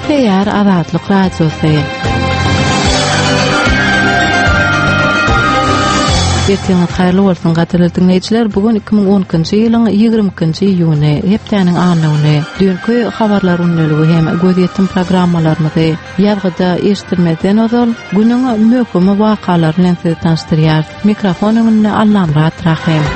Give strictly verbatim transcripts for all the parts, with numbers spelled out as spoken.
Teýär Azatlyk Radiosu. Ertemiz haýrly bolsun gaderli dinleýijiler. Bugun iki ming on ikinji ýylyň ýygrimi ikinji iýuny hepdeniň anyny, dünkü habarlar ünlüligi hem gözýetim programmalaryny ýargyda eşitilmeden ozal günüň möhüm wakalaryny bilen sizi tanıştyrýar. Mikrofonyny Allamrat Rahim.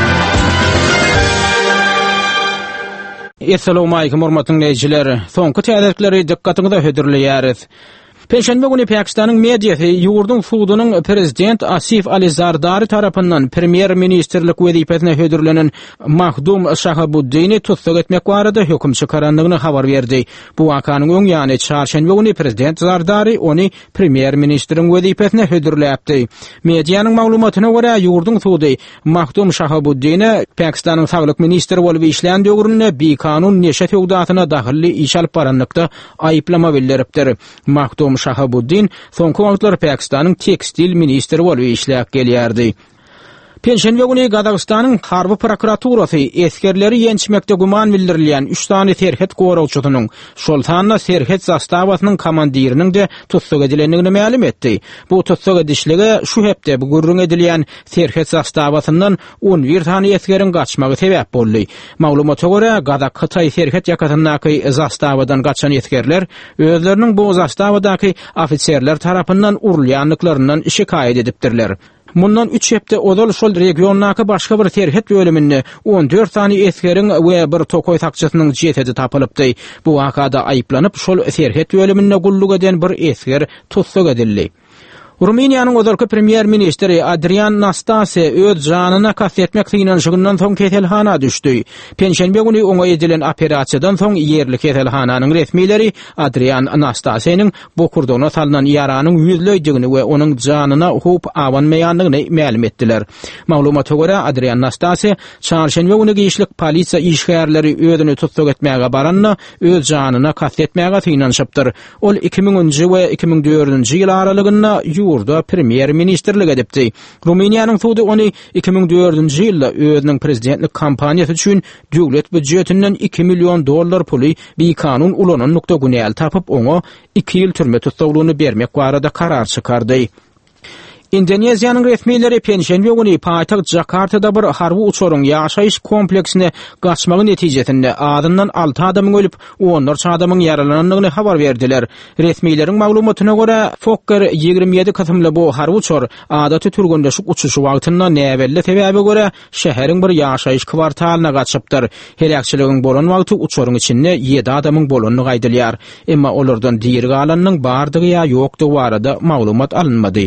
Assalamu alaykum hormatly dinleýijiler. Soňky täzelikleri dikkatiňize hödürleýäris. Perşembe günü Pakistanyň mediýasy ýurdun suudynyň prezident Asif Ali Zardari tarapyndan premier ministerlik wezipesine hödürlenen Mahdum Shahabuddini tutsak etmek barada höküm çykaranlygyny habar berdi. Bu wakanyň öň ýany çarşembe günü prezident Zardari ony premier ministriň wezipesine hödürläpdi. Mediýanyň maglumatyna görä ýurdun suudy Mahdum Shahabuddini Pakistanyň saglyk ministri bolup işlän döwründe bir kanun neşet ýogdatyna dahilli iş alyp baranlykda aýyplama bildiripdir. Mahdum Shahabuddin soňky wagtlar Pakistanyň tekstil ministri bolup işläp gelýärdi. Perşembe günü Gazagystanyň harby prokuraturasy eskerleri ýençmekde guman bildirilýän üç tane serhet gorawçysynyň Şoltanna serhet zastawasynyň komandiriniň de tutsak edilenligini ma'lum etdi. Bu tutsak edişlige şu hepde bu gurrun edilýän serhet zastawasyndan on bir tane eskeriň gaçmagy sebäp boldy. Maglumata görä Gazak Hytaý serhet ýakatyndaky zastawadan gaçan eskerler özleriniň bu zastawadaky ofitserler tarapyndan urulýanlyklaryndan şikaýet edipdirler. Mundan üç hepde odal şol regionnaky başga bir terhet bölüminde on dört tane eskeriň we bir tokoy takçysynyň jetedi tapylypdy. Bu wakada aýyplanyp şol terhet bölüminde gulluk eden bir esker tutsak edildi. Ruminiýanyň özerki premier ministri Adrian Nastase öz janyna kastetmek synanşygyndan soň keselhana düşdi. Perşembe günü oňa edilen operasiýadan soň ýerli keselhananyň resmileri Adrian Nastase'niň bokurdona salynan ýaranyň ýüzlöýdigini we onuň janyna hop awanmaýanlygyny ma'lum etdiler. Maglumata görä Adrian Nastase çarşembe günü giýişlik polisiýa işgärleri özüni tutsak etmäge baranna öz janyna kastetmäge synanşypdyr. Ol iki mingінші we iki ming dördünçi ýyl aralygynda ýurda premier ministerlik edipdi. Ruminiýanyň suudy ony iki ming dördünçi ýylda özüniň prezidentlik kampaniýasy üçin döwlet büdjetinden iki million dollar puly bir kanun ulanan nokta günäl tapyp oňa iki ýyl türme tutuklugyny bermek barada karar çykardy. Indoneziýanyň resmileri perşembe günü paýtagt Jakartada bir harby uçuryň ýaşaýyş kompleksine gaçmagy netijesinde adyndan altı adamyň ölüp on dört adamyň ýaralananlygyny habar berdiler. Resmileriň maglumatyna görä Fokker ýigirmi ýedi kasymly bu harby uçur adaty türgünde şu uçuşy wagtynda näwelle sebäbe görä şäheriň bir ýaşaýyş kwartalyna gaçypdyr. Helakçylygyň bolan wagty uçuryň içinde ýedi adamyň bolanlygy aýdylýar. Emma olardan diýeri galanyň bardygy ýa ýokdugy barada maglumat alınmady.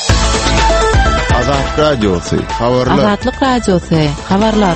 Azatlyk Radiosu, habarlar. Azatlyk Radiosu, habarlar.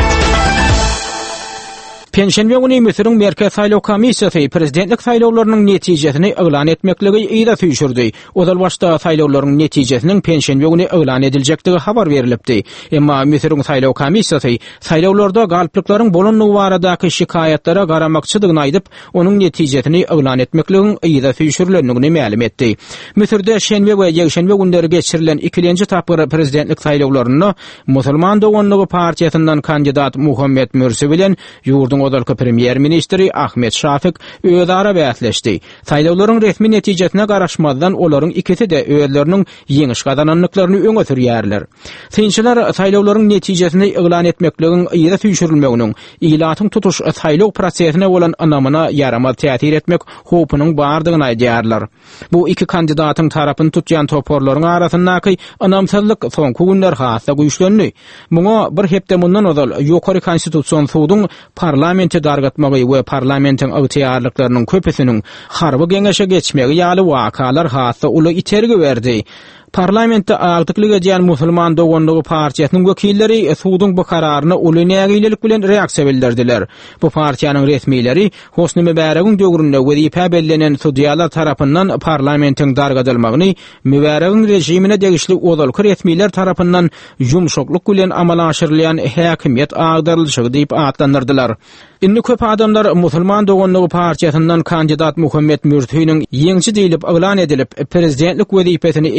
Perşembe günü Misiriň Merkez Saýlaw Komissiýasy prezidentlik saýlawlarynyň netijesini eglan etmekligi ýa-da süýşürdi. Ozal başda saýlawlaryň netijesiniň perşembe günü eglan ediljekdigi habar berilipdi. Emma Misiriň Saýlaw Komissiýasy saýlawlarda galplyklaryň bolanlygy baradaky şikaýatlere garamakçydygyny aýdyp, onuň netijesini eglan etmekligiň ýa-da süýşürilendigini ma'lum etdi. Misirde şenbe we ýekşenbe günleri geçirilen ikinji tapyr prezidentlik saýlawlaryna Musulman Doganlygy partiýasyndan kandidat Muhammed Mursi bilen ýurdun odalky premier ministri Ahmet Şafik özara bäsleşdi. Saýlawlaryň resmi netijesine garaşmazdan olaryň ikisi de özleriniň ýeňiş gazananlyklaryny öňe sürýärler. Synçylar saýlawlaryň netijesini eglan etmekligiň ýa-da süýşürilmeginiň ilatyň tutuş saýlaw prosesine bolan anamyna ýaramaz täsir etmek hopynyň bardygyny aýdýarlar. Bu iki kandidatyň tarapyny tutýan toporlaryň arasyndaky anamsazlyk soňky günler hassa güýçlendi. Muňa bir hepde mundan ozal ýokary konstitusiýon suudyň parlament Parlamenti dargatmagy we parlamentiň agtiýarlyklarynyň köpesiniň harby geňeşe geçmegi ýaly wakalar hassa uly itergi berdi. Parlamentde agdyklyk edýän Musulman Doganlygy partiýasynyň wekilleri suudyň bu kararyna uly nägilelik bilen reaksiýa bildirdiler. Bu partiýanyň resmileri Hosny Mübaregiň döwründe wezipe bellenen sudiýalar tarapyndan parlamentiň dargadylmagyny Mübaregiň rejimine degişli ozalky resmiler tarapyndan ýumşaklyk bilen amala aşyrylýan häkimiýet agdarylşygy diýip atlandyrdylar. Indi köp adamlar Musulman Doganlygy partiýasyndan kandidat Muhammed Mursiň ýeňçi diýilip eglan edilip prezidentlik wezipesini eýelen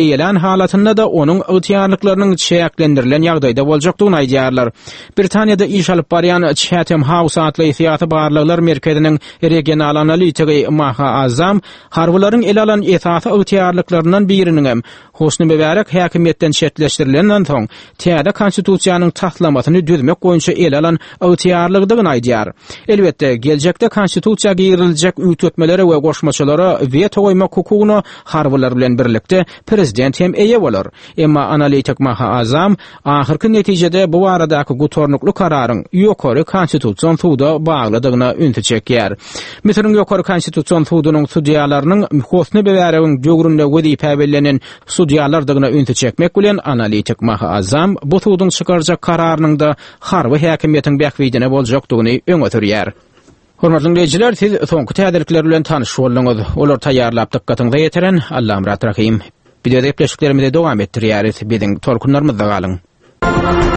halatynda da onun ıhtiyarlıklarynyň çäklendirilen ýagdaýda boljakdygyny aýdýarlar. Britaniýada iş alyp barýan Chatham House adly ihtiýaty barlyklar merkeziniň regional analitigi Maha Azam harbylaryň ele alan esasy ıhtiyarlyklarynyň biriniň hem Hosny Mübarek häkimetden çetleşdirilenden soň täze konstitusiýanyň taslamasyny düzmek boýunça ele alan ıhtiyarlygyny aýdýar. Elbetde geljekde konstitusiýa giriljek üýtmetmelere we goşmaçylara veto goýmak hukugyny harbylar bilen birlikde prezident hem eýe bolar. Emma analitik Maha Azam ahyrky netijede bu baradaky gutornukly kararyň ýokary konstitusiýon suwda bagladygyna ünti çekýär. Meselen ýokary konstitusiýon suwdunyň sudiýalarynyň Hosny Mübarekiň jogrunda wezipe belenen sudiýalardygyna ünti çekmek bilen analitik Maha Azam bu suwdyň çykarjak kararynyň da harby häkimetiň bäkwidine boljakdygyny öňe sürýär. Hormatly dinleyijiler, siz soňky täzelikler bilen tanyş boldyňyz. Olar taýýarlap dykkatyňyza ýeteren Allahym rahmat rahim. Bize de epleşiklerimize dowam etdirýäris. Biziň torkunlarymyzda galyň.